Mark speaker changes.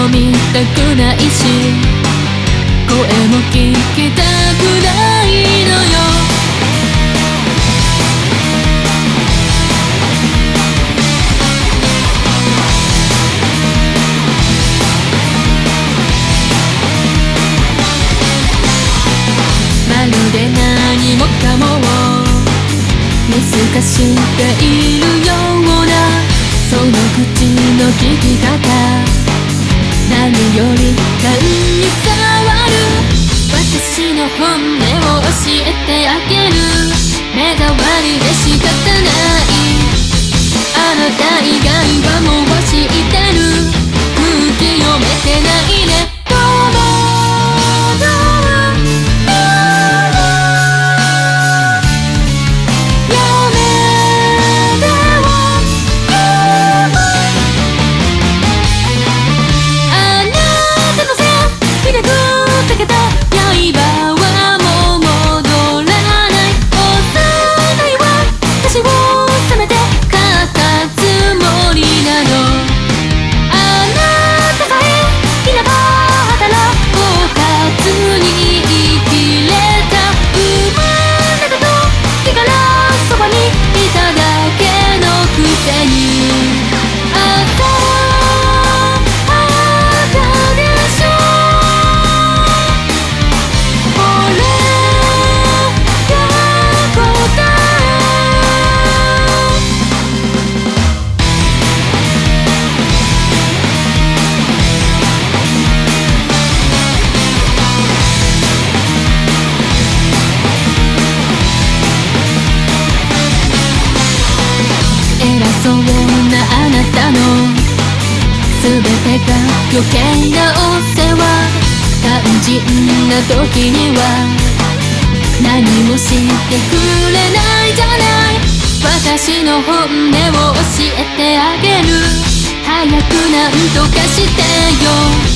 Speaker 1: も見たくないし声も聞きたくないのよ。まるで何もかもを見透かしているようなその口の聞き方、何より勘に伝わる。私の本音を教えてあげる。目障りで仕方ない。あなた以外はもう知ってる。空気読めてないね。そうなあなたの全てが余計なお世話。肝心な時には何もしてくれないじゃない。私の本音を教えてあげる。早くなんとかしてよ。